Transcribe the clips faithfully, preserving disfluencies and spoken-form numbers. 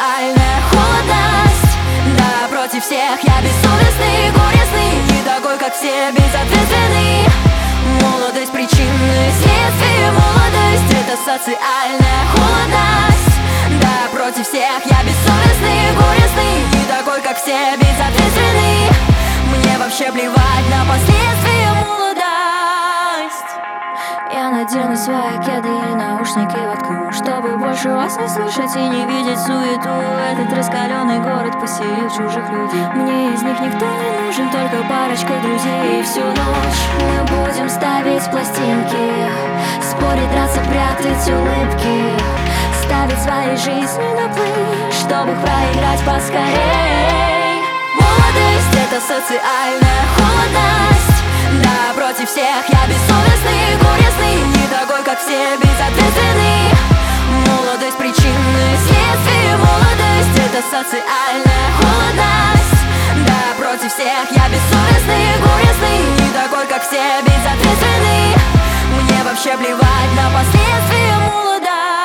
социальная холодность. Да, против всех я бессовестный, горестный, не такой, как все, безответственный. Молодость — причины, следствие, молодость — это социальная холодность. Да, против всех я бессовестный, горестный, не такой, как все, безответственный. Мне вообще плевать на последствия, молодость. Я надену свои кеды и наушники воткну, чтобы больше вас не слышать и не видеть суету. Этот раскаленный город поселил чужих людей. Мне из них никто не нужен, только парочка друзей. И всю ночь мы будем ставить пластинки, спорить, драться, прятать улыбки, ставить свои жизни на плей, чтобы проиграть поскорей. Молодость — это социальная холодность. Да, против всех я бессовестный, горестный, не такой, как все, безответственный. Молодость — причины, следствие, молодость — это социальная холодность. Да, против всех я бессовестный, горестный, не такой, как все, безответственный. Мне вообще плевать на последствия, молодость.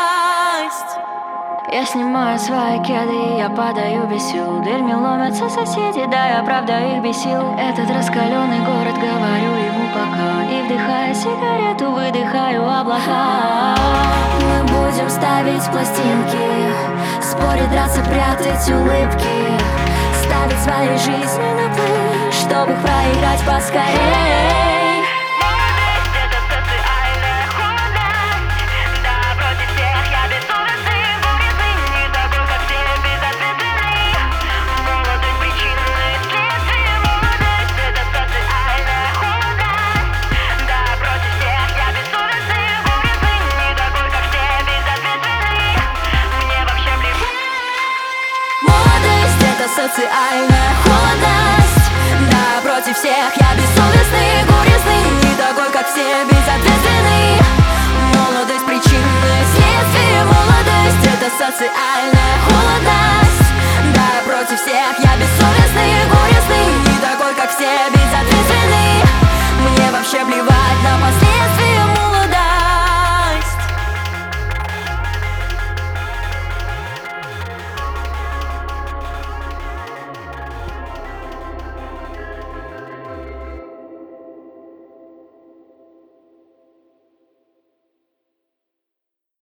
Я снимаю свои кеды и я падаю без сил. Дверьми ломятся соседи, да, я правда их бесил. Этот раскаленный город, говорю ему пока, и вдыхая сигарету, выдыхаю облака. Мы будем ставить пластинки, спорить, драться, прятать улыбки, ставить свои жизни на плей, чтобы проиграть поскорей. Социальная холодность. Да, против всех